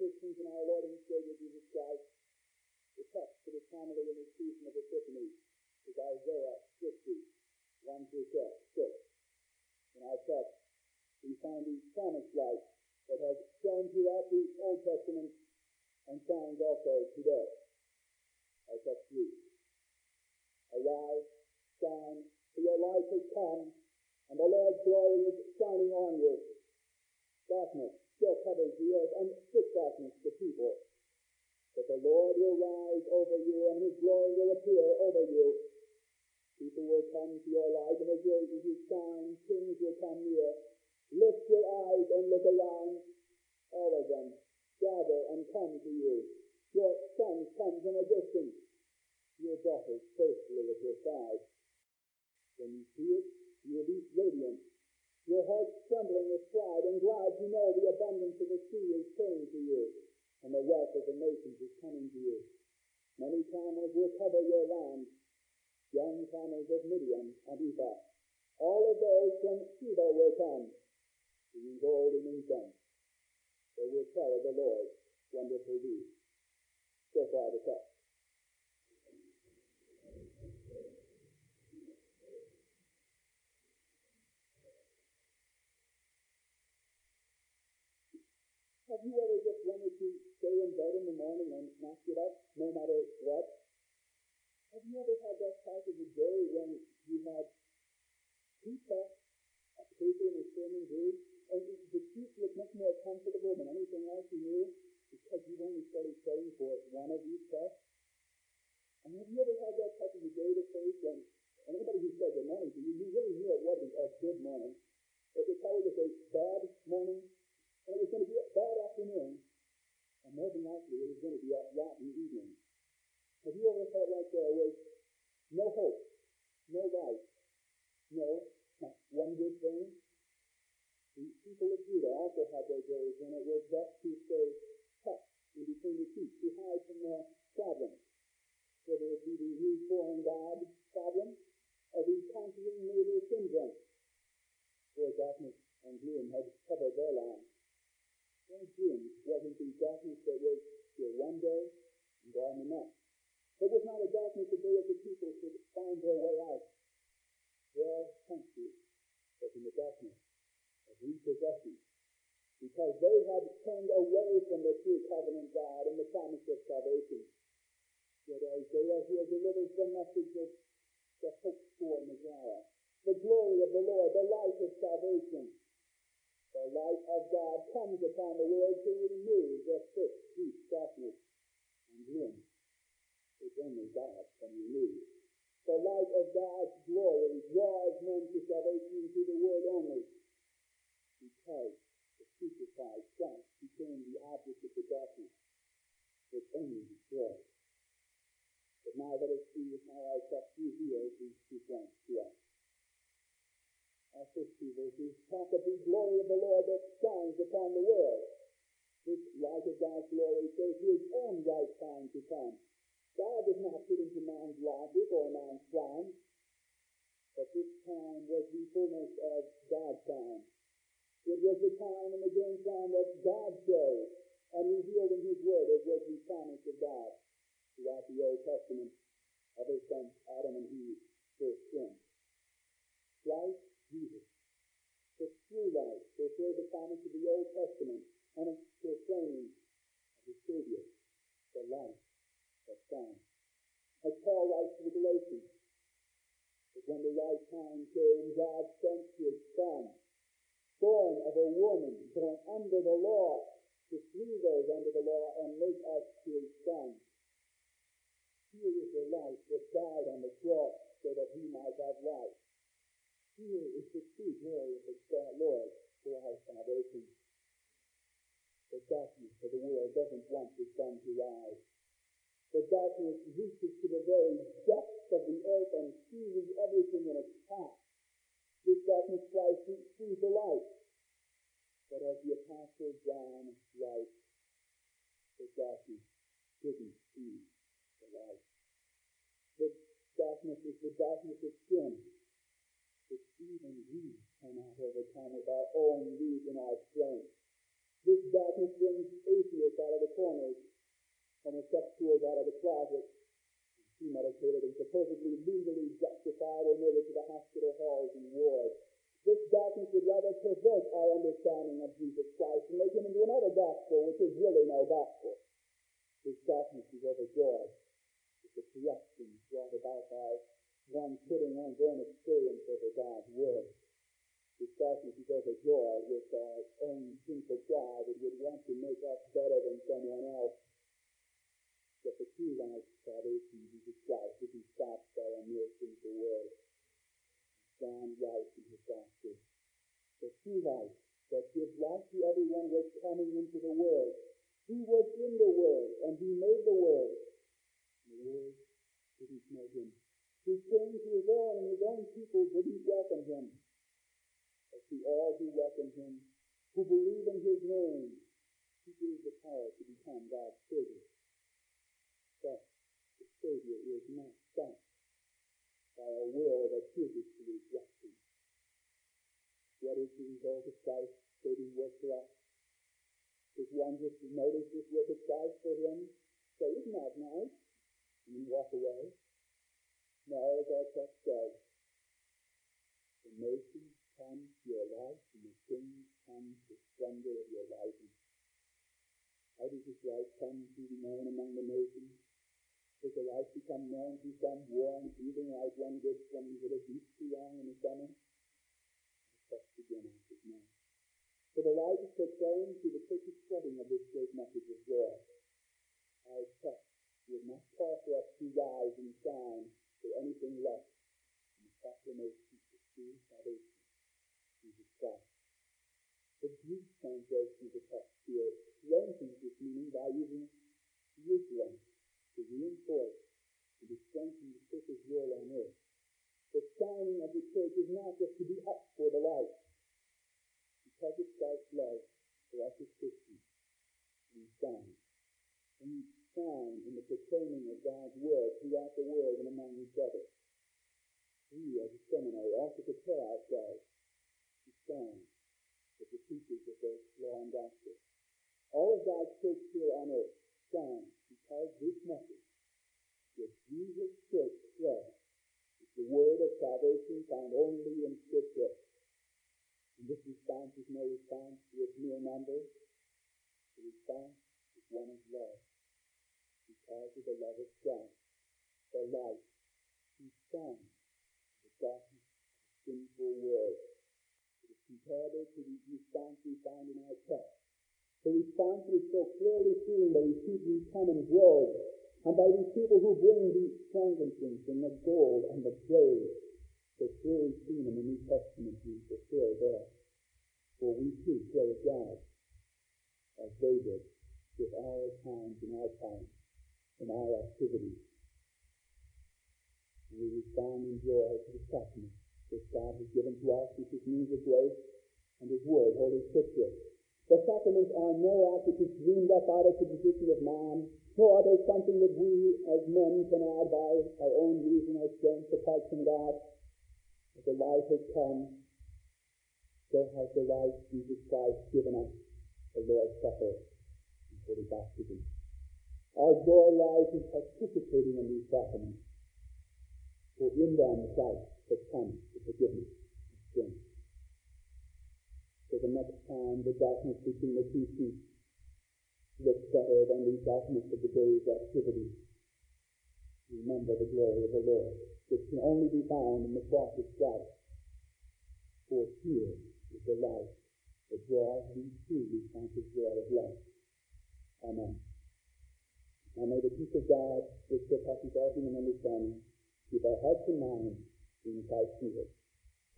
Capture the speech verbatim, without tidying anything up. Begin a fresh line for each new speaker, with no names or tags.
Christians in our Lord and Savior Jesus Christ, the text for this homily in this season of Epiphany is Isaiah fifty, one through six. In our text, we find the promised light that has shone throughout the Old Testament and shines also today. Our text reads, Arise, shine, for your light has come, and the Lord's glory is shining on you. Darkness still covers the earth, and thick darkness the people. But the Lord will rise over you, and his glory will appear over you. People will come to your light, and as you shine, kings will come near. Lift your eyes and look around. All of them gather and come to you. Your son comes from a distance. Your daughters faithfully at your side. When you see it, you will be radiant. Your heart trembling with pride, and glad you know the abundance of the sea is turning to you, and the wealth of the nations is coming to you. Many camels will cover your land, young camels of Midian and Ephah. All of those from Sheba will come, bringing gold and incense. They will tell of the Lord's wonderful deeds. So far the text. Have you ever just wanted to stay in bed in the morning and not get up, no matter what? Have you ever had that part of the day when you had two texts, a paper and a sermon brief, and the sheet looked much more comfortable than anything else you knew because you've only started studying for one of these texts? And have you ever had that type of a day to face when anybody who said good morning to you, you really knew it wasn't a good morning. It was probably just a bad morning. And it was going to be a bad afternoon, and more than likely it was going to be a rotten evening. Have you ever felt like there was no hope, no light, no, not one good thing? The people of Judah also had their days when it was best to stay tucked in between the sheets, to hide from their problems, whether it be the new foreign God problem or the conquering neighbor syndrome, where darkness and gloom had covered their land. Their doom wasn't the darkness that was here one day and gone the next. It was not a darkness that they as a people could find their way out. Their country was in the darkness of repossession, because they had turned away from the true covenant God and the promise of salvation. Yet Isaiah here delivers the message of the hope for Messiah, the glory of the Lord, the light of salvation. The light of God comes upon the world to remove the thick, deep darkness and gloom, which only God can remove. The light of God's glory draws men to salvation into the word only, because the crucified Christ became the object of the darkness, which only destroys. But now let us see how our text reveals these two points to us. Our first two verses talk of the glory of the Lord that shines upon the world. This light of God's glory shows his own right time to come. God does not fit into man's logic or man's plan, but this time was the fullness of God's time. It was the time and the game plan that God chose and revealed in his word, as was the promise of God throughout the Old Testament ever since Adam and Eve first sinned. Christ Jesus, the true light, fulfilled the promise of the Old Testament and its proclaiming of the Savior, the light that shines. As Paul writes to the Galatians, that when the right time came, God sent his Son, born of a woman, born under the law, to free those under the law and make us his sons. Here is the light that died on the cross so that he might have life. Here is the true glory of the Lord for our salvation. The darkness of the world doesn't want the sun to rise. The darkness reaches to the very depths of the earth and seizes everything in its path. This darkness tries to seize the light. But as the Apostle John writes, the darkness didn't seize the light. The darkness is the darkness of sin, which even we cannot overcome with our own reason, our strength. This darkness brings atheists out of corners, homosexuals out of the closet, premeditated and supposedly legally justified or made it to the hospital halls and wards. This darkness would rather pervert our understanding of Jesus Christ and make him into another gospel, which is really no gospel. This darkness is overjoyed with the corruption brought about by one putting one's own experience over God's word. This darkness is overjoyed with our own sinful pride that would want to make us better than someone else. But the true life of salvation, Jesus Christ, isn't stopped by a mere sinful word. Found right in his gospel. The true life that gives life to everyone was coming into the world. He was in the world, and he made the world. And the world didn't know him. He came to his own, and his own people didn't welcome him. But to all who welcome him, who believe in his name, he gives the power to become God's Savior. But the Savior is not stopped by a will that chooses to reject him. What is the result of Christ's saving work for us? Does one just notice this work of Christ for him, say, isn't that nice, and then walk away? No, as our text says, the nations come to your light, and the kings come to the splendor of your rising. How does this light come to be known among the nations? Does the light become known through some warm, breathing like one gets when you get a deep too long in the summer? The text again answers no. For the light is proclaimed through the perfect spreading of this great message of joy. Our text would not call for us to rise and shine for anything less than the proclamation of true salvation, Jesus Christ. The Greek translation of the text here lengthens this meaning by using Jerusalem to reinforce and to strengthen the church's role on earth. The shining of the church is not just to be up for the light. Because of Christ's love for us as Christians, we shine. And we shine in the proclaiming of God's word throughout the world and among each other. We, as a seminary, also prepare ourselves to shine as the teachers of the law and gospel. All of God's church here on earth shines because this message that Jesus' church spread is the word of salvation found only in Scripture. And this response is no response to its mere numbers. The response is one of love. Because of the love of Christ, the light, he shines in the darkness of a sinful world. It is comparable to the response we find in our text. The response is so clearly seen by these people who come in droves, and by these people who bring the frankincense and the gold and the praise. So clearly seen in the New Testament being fulfilled there. For we too praise God as they did with our times and our time and our activities. And we respond in joy to the sacrament which God has given to us, which is means of grace and his word, Holy Scripture. The sacraments are no attributes dreamed up out of the position of man, nor are they something that we as men can add by our own reason or strength apart from God. As the light has come, so has the light Jesus Christ given us, the Lord's Supper and Holy Baptism. Our joy lies in participating in these sacraments, for in them Christ has come to forgiveness of sin. For the next time the darkness between the two feet looks better than the darkness of the day's activity, remember the glory of the Lord, which can only be found in the cross of Christ. For here is the light that draws these to responsive joy of love. Amen. Now may the peace of God, which surpasses all human understanding, keep our hearts and minds in Christ Jesus.